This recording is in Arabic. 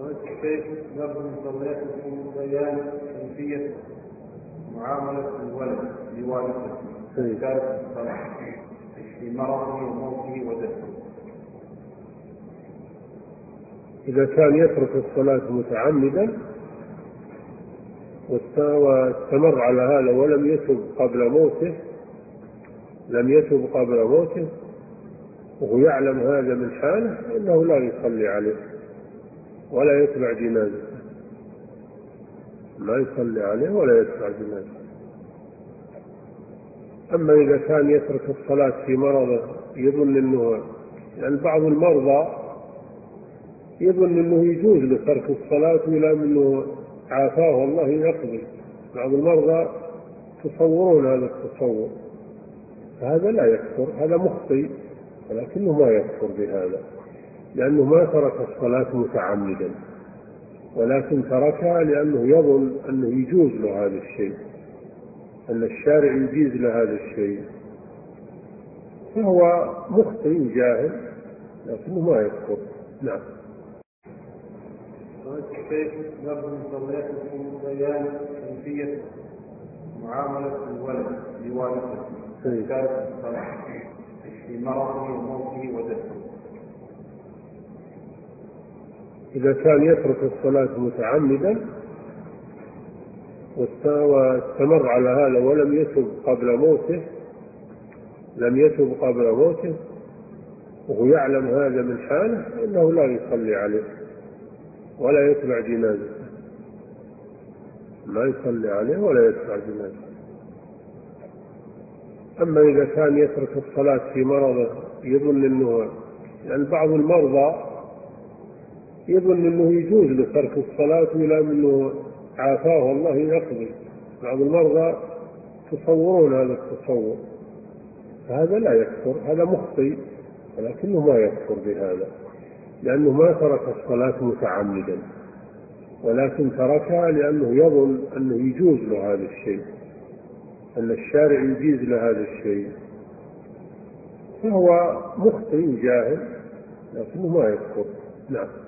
الشيخ نرجو من فضيلتكم بيان كيفية معاملة الولد لوالده كان في مرضه وموته ودفنه. إذا كان يترك الصلاة متعمدا واستمر على هذا ولم يتب قبل موته وهو يعلم هذا من حاله إنه لا يصلي عليه ولا يتبع جنازته، ما يصلي عليه ولا يتبع جنازته. أما إذا كان يترك الصلاة في مرضه يظن أنه، يعني بعض المرضى يظن أنه يجوز لترك الصلاة إلى أنه عافاه الله يقضي. بعض المرضى تصورون هذا التصور، هذا لا يكفر، هذا مخطئ، ولكنه ما يكفر بهذا لأنه ما ترك الصلاة متعمدا، ولكن تركها لأنه يظن أنه يجوز له هذا الشيء، أن الشارع يجيز له هذا الشيء، فهو مخطئ جاهل لكنه ما يكفر. نعم. الشيخ نرجو من فضيلتكم بيان كيفية معاملة الولد لوالده كان في مرضه وموته ودفنه. إذا كان يترك الصلاة متعمدا واستمر على هذا ولم يتب قبل موته وهو يعلم هذا من حاله إنه لا يصلي عليه ولا يتبع جنازته، ما يصلي عليه ولا يتبع جنازته. أما إذا كان يترك الصلاة في مرضه يظن أنه، يعني بعض المرضى يظن أنه يجوز لترك الصلاة إلى أنه عافاه الله يقضي. بعض المرضى تصورون هذا التصور، هذا لا يكفر، هذا مخطئ، ولكنه ما يكفر بهذا لأنه ما ترك الصلاة متعمدا، ولكن تركها لأنه يظن أنه يجوز له هذا الشيء، أن الشارع يجيز له هذا الشيء، فهو مخطئ جاهل لكنه ما يكفر. نعم.